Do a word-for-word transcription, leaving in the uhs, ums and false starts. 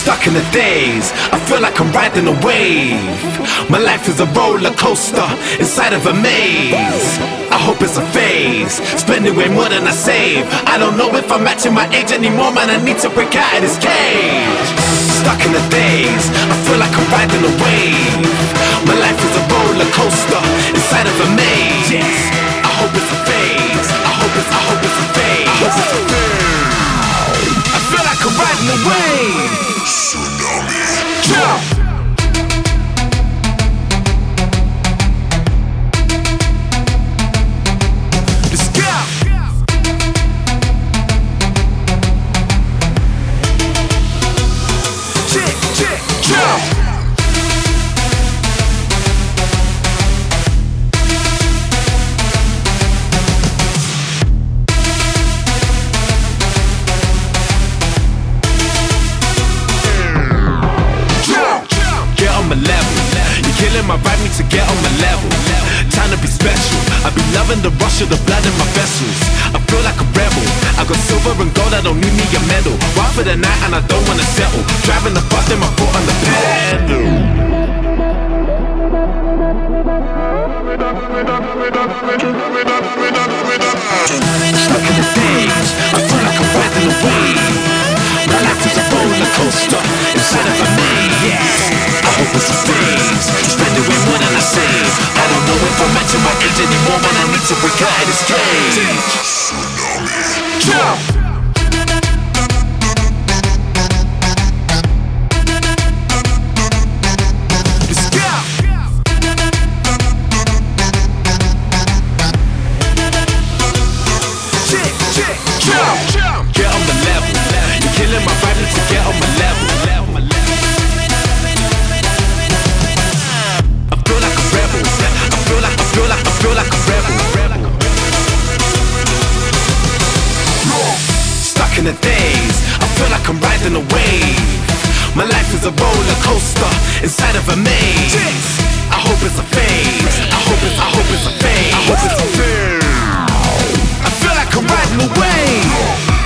Stuck in the days, I feel like I'm riding a wave. My life is a roller coaster inside of a maze. I hope it's a phase, spending way more than I save. I don't know if I'm matching my age anymore, man, I need to break out of this cage. Stuck in the days, I feel like I'm riding a wave. My life is a roller coaster inside of a maze. I hope it's a phase, I hope it's, I hope it's a phase. I hope it's a phase. I feel like I'm riding a wave. Tsunami. Jump. My vibe needs to get on my level. Time to be special. I be loving the rush of the blood in my vessels. I feel like a rebel. I got silver and gold, I don't need me a medal. Wild for the night and I don't wanna settle. Driving the bus, then my foot on the pedal. Stuck in the days, I feel like I'm riding a wave. My life is a roller coaster inside of a maze. I hope it's a phase, spending way more than I save. I don't know if I'm matching my age anymore, man, I need to break out of this cage. Tsunami. Jump. Get on the level. You're killing my vibe, need to get on my level. I feel like a rebel. I feel like, I feel like, I feel like a rebel. Stuck in the days, I feel like I'm riding a wave. My life is a roller coaster inside of a maze. I hope it's a phase. I hope it's, I hope it's a phase. I hope it's a phase. I feel like I'm riding a wave.